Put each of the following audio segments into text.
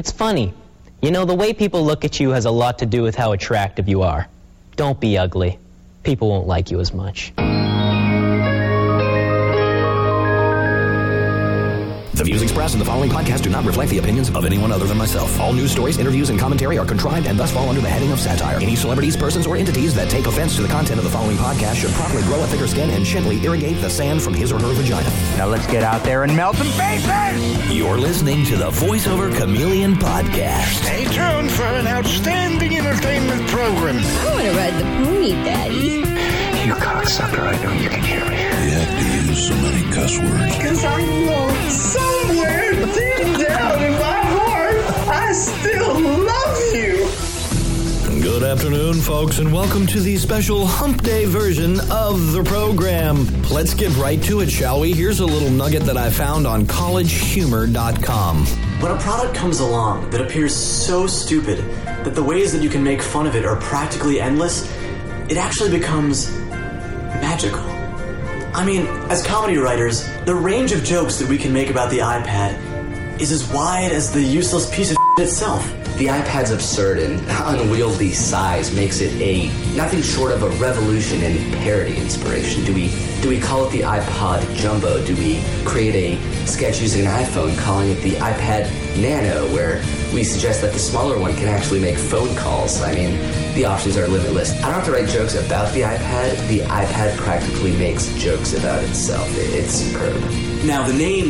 It's funny. You know, the way people look at you has a lot to do with how attractive you are. Don't be ugly. People won't like you as much. The views expressed in the following podcast do not reflect the opinions of anyone other than myself. All news stories, interviews, and commentary are contrived and thus fall under the heading of satire. Any celebrities, persons, or entities that take offense to the content of the following podcast should properly grow a thicker skin and gently irrigate the sand from his or her vagina. Now let's get out there and melt some faces! You're listening to the VoiceOver Chameleon Podcast. Stay tuned for an outstanding entertainment program. I want to ride the pony, Daddy. You cocksucker, I know you can hear me. You have to use so many cuss words. Because I know somewhere deep down in my heart, I still love you. Good afternoon, folks, and welcome to the special Hump Day version of the program. Let's get right to it, shall we? Here's a little nugget that I found on collegehumor.com. When a product comes along that appears so stupid that the ways that you can make fun of it are practically endless, it actually becomes magical. I mean, as comedy writers, the range of jokes that we can make about the iPad is as wide as the useless piece of itself. The iPad's absurd and unwieldy size makes it a nothing short of a revolution in parody inspiration. Do we call it the iPod Jumbo? Do we create a sketch using an iPhone calling it the iPad Nano, where we suggest that the smaller one can actually make phone calls? I mean, the options are limitless. I don't have to write jokes about the iPad. The iPad practically makes jokes about itself. It's superb. Now, the name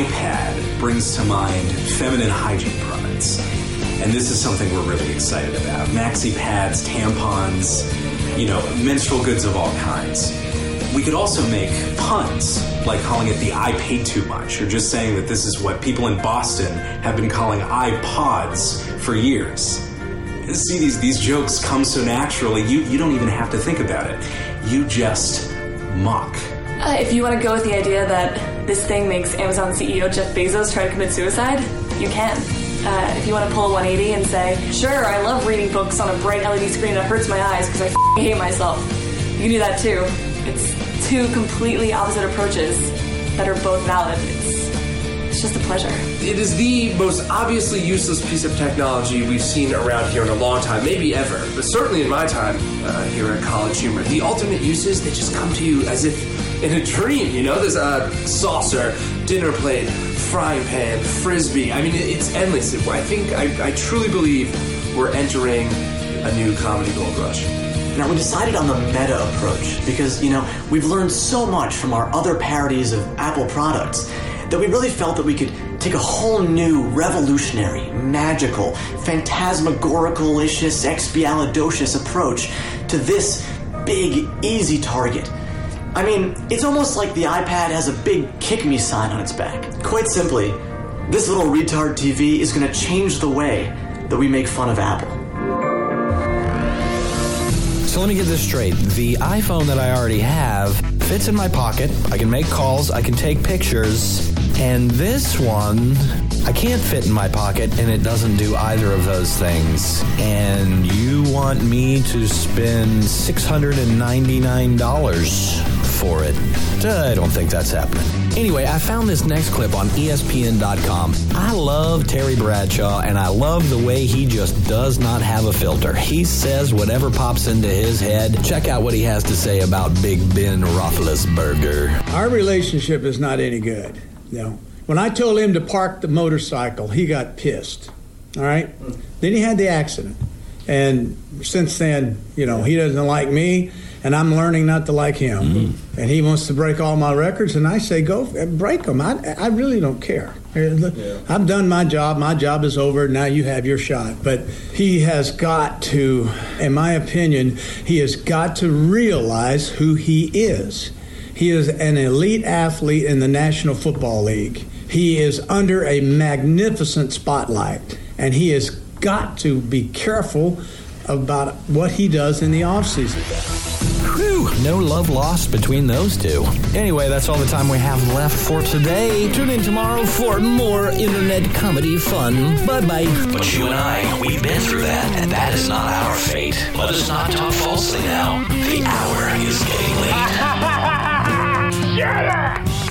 iPad brings to mind feminine hygiene products. And this is something we're really excited about. Maxi pads, tampons, menstrual goods of all kinds. We could also make puns, like calling it the I paid too much, or just saying that this is what people in Boston have been calling iPods for years. See, these jokes come so naturally, you don't even have to think about it. You just mock. If you want to go with the idea that this thing makes Amazon CEO Jeff Bezos try to commit suicide, you can. If you want to pull a 180 and say, sure, I love reading books on a bright LED screen that hurts my eyes because I hate myself, you can do that too. It's two completely opposite approaches that are both valid. It's just a pleasure. It is the most obviously useless piece of technology we've seen around here in a long time, maybe ever, but certainly in my time here at College Humor. The alternate uses, they just come to you as if in a dream, There's a saucer, dinner plate, frying pan, frisbee. I mean, it's endless. I truly believe we're entering a new comedy gold rush. Now, we decided on the meta approach because, we've learned so much from our other parodies of Apple products that we really felt that we could take a whole new, revolutionary, magical, phantasmagorical-icious, expialidocious approach to this big, easy target. I mean, it's almost like the iPad has a big kick-me sign on its back. Quite simply, this little retard TV is going to change the way that we make fun of Apple. So let me get this straight. The iPhone that I already have fits in my pocket. I can make calls. I can take pictures. And this one, I can't fit in my pocket, and it doesn't do either of those things. And you want me to spend $699 for it? I don't think that's happening. Anyway, I found this next clip on ESPN.com. I love Terry Bradshaw, and I love the way he just does not have a filter. He says whatever pops into his head. Check out what he has to say about Big Ben Roethlisberger. Our relationship is not any good. When I told him to park the motorcycle, he got pissed. All right? Then he had the accident. And since then, he doesn't like me, and I'm learning not to like him. Mm-hmm. And he wants to break all my records, and I say, go break them. I really don't care. I've done my job. My job is over. Now you have your shot. But he has got to, in my opinion, he has got to realize who he is. He is an elite athlete in the National Football League. He is under a magnificent spotlight, and he has got to be careful about what he does in the offseason. Whew, no love lost between those two. Anyway, that's all the time we have left for today. Tune in tomorrow for more internet comedy fun. Bye-bye. But you and I, we've been through that, and that is not our fate. Let us not talk falsely now. The hour is getting late. Shut up!